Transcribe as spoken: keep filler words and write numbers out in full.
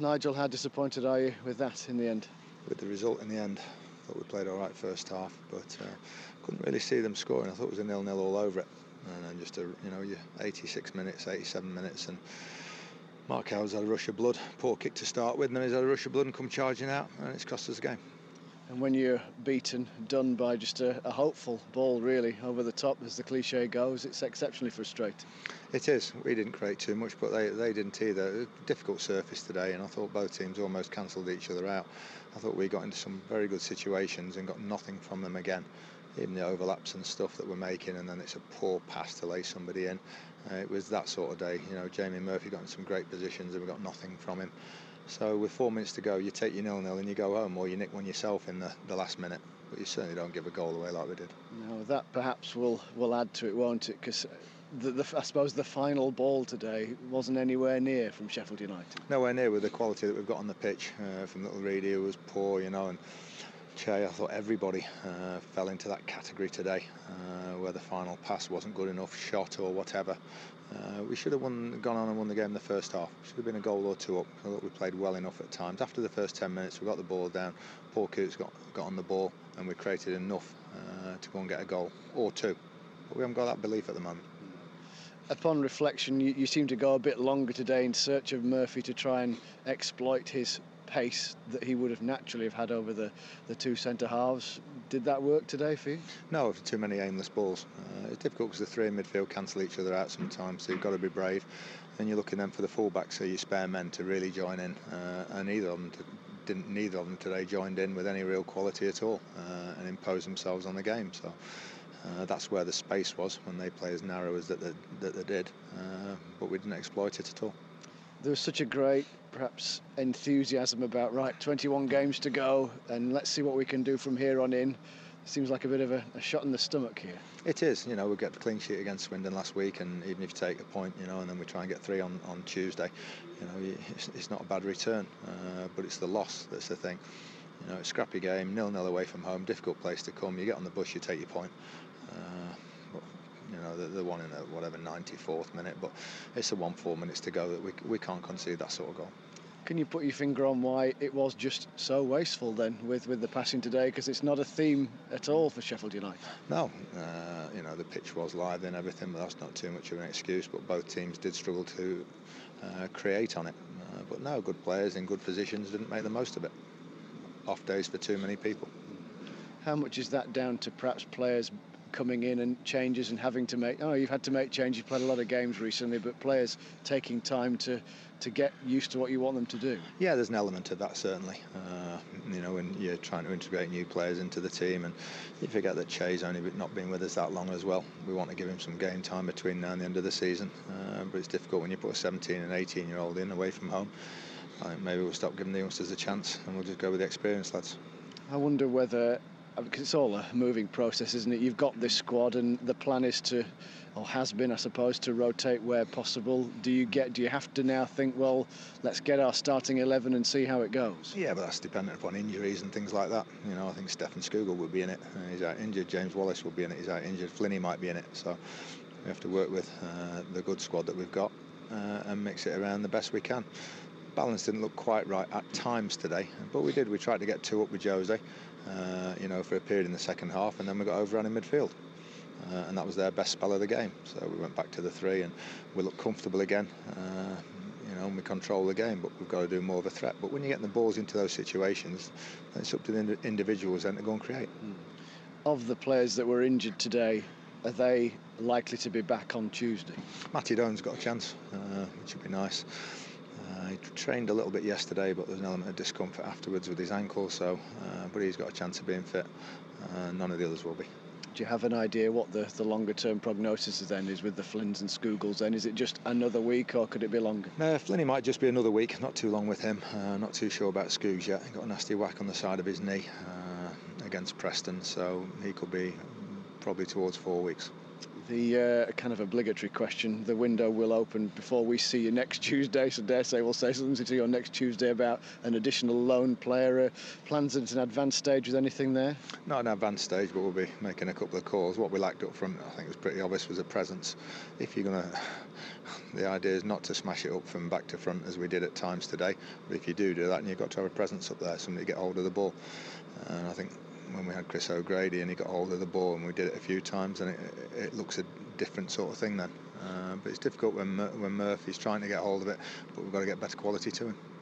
Nigel, how disappointed are you with that in the end? With the result in the end, I thought we played all right first half, but uh, couldn't really see them scoring. I thought it was a nil-nil all over it, and then just a, you know, you eighty-six minutes, eighty-seven minutes, and Mark Howard's had a rush of blood. Poor kick to start with, and then he's had a rush of blood and come charging out, and it's cost us the game. And when you're beaten, done by just a, a hopeful ball, really, over the top, as the cliche goes, it's exceptionally frustrating. It is. We didn't create too much, but they, they didn't either. It was a difficult surface today, and I thought both teams almost cancelled each other out. I thought we got into some very good situations and got nothing from them again. Even the overlaps and stuff that we're making, and then it's a poor pass to lay somebody in. Uh, it was that sort of day. You know, Jamie Murphy got in some great positions and we got nothing from him. So with four minutes to go, you take your nil-nil and you go home, or you nick one yourself in the, the last minute. But you certainly don't give a goal away like we did. No, that perhaps will, will add to it, won't it? Because the, the, I suppose the final ball today wasn't anywhere near from Sheffield United. Nowhere near with the quality that we've got on the pitch. Uh, from Little Reedy, who was poor, you know, and Che, I thought everybody uh, fell into that category today, uh, where the final pass wasn't good enough, shot or whatever. Uh, we should have won, gone on and won the game the first half. Should have been a goal or two up. I thought we played well enough at times. After the first ten minutes, we got the ball down. Paul Coots got, got on the ball, and we created enough uh, to go and get a goal or two. But we haven't got that belief at the moment. Upon reflection, you, you seem to go a bit longer today in search of Murphy to try and exploit his pace that he would have naturally have had over the, the two centre halves. Did that work today for you? No, too many aimless balls. Uh, it's difficult because the three in midfield cancel each other out sometimes, so you've got to be brave. And you're looking then for the fullbacks, so your spare men to really join in. Uh, and either of them to, didn't. Neither of them today joined in with any real quality at all uh, and imposed themselves on the game. So uh, that's where the space was when they play as narrow as that they, that they did. Uh, but we didn't exploit it at all. There was such a great, perhaps, enthusiasm about, right, twenty-one games to go, and let's see what we can do from here on in. Seems like a bit of a, a shot in the stomach here. It is. You know, we got the clean sheet against Swindon last week, and even if you take a point, you know, and then we try and get three on, on Tuesday, you know, it's, it's not a bad return, uh, but it's the loss that's the thing. You know, it's a scrappy game, nil-nil away from home, difficult place to come. You get on the bus, you take your point. Uh, but, you know, the, the one in the whatever ninety-fourth minute, but it's the one four minutes to go that we we can't concede that sort of goal. Can you put your finger on why it was just so wasteful then with, with the passing today? Because it's not a theme at all for Sheffield United. No, uh, you know, the pitch was live and everything, but that's not too much of an excuse. But both teams did struggle to uh, create on it. Uh, but no, good players in good positions didn't make the most of it. Off days for too many people. How much is that down to perhaps players coming in and changes and having to make, oh, you've had to make changes, you've played a lot of games recently, but players taking time to to get used to what you want them to do? Yeah, there's an element of that, certainly. Uh, you know, when you're trying to integrate new players into the team, and you forget that Che's only not been with us that long as well. We want to give him some game time between now and the end of the season, uh, but it's difficult when you put a seventeen and eighteen year old in away from home. I think maybe we'll stop giving the youngsters a chance and we'll just go with the experienced lads. I wonder whether, because it's all a moving process, isn't it? You've got this squad, and the plan is to, or has been, I suppose, to rotate where possible. Do you get? Do you have to now think, well, let's get our starting eleven and see how it goes? Yeah, but that's dependent upon injuries and things like that. You know, I think Stefan Skugel will be in it. Uh, he's out injured. James Wallace will be in it. He's out injured. Flinney might be in it. So we have to work with uh, the good squad that we've got uh, and mix it around the best we can. Balance didn't look quite right at times today, but we did. We tried to get two up with Jose, uh, you know, for a period in the second half, and then we got overrun in midfield, uh, and that was their best spell of the game. So we went back to the three, and we looked comfortable again, uh, you know, and we control the game. But we've got to do more of a threat. But when you're getting the balls into those situations, it's up to the individuals then to go and create. Of the players that were injured today, are they likely to be back on Tuesday? Matty Doan's got a chance, uh, which would be nice. Uh, he trained a little bit yesterday, but there's an element of discomfort afterwards with his ankle, so uh, but he's got a chance of being fit. Uh, none of the others will be. Do you have an idea what the, the longer term prognosis then is with the Flynns and Skugels then? Is it just another week, or could it be longer? No, Flinney might just be another week, not too long with him. Uh, not too sure about Skoogs yet. He got a nasty whack on the side of his knee uh, against Preston, so he could be probably towards four weeks. You The uh, kind of obligatory question, the window will open before we see you next Tuesday, so dare say we'll say something to you on next Tuesday about an additional loan player. Uh, plans at an advanced stage with anything there? Not an advanced stage, but we'll be making a couple of calls. What we lacked up front, I think it was pretty obvious, was a presence. If you're going to... The idea is not to smash it up from back to front as we did at times today, but if you do do that, and you've got to have a presence up there, somebody to get hold of the ball. And I think when we had Chris O'Grady and he got hold of the ball and we did it a few times, and it, it looks a different sort of thing then. Uh, but it's difficult when, Mur- when Murphy's trying to get hold of it, but we've got to get better quality to him.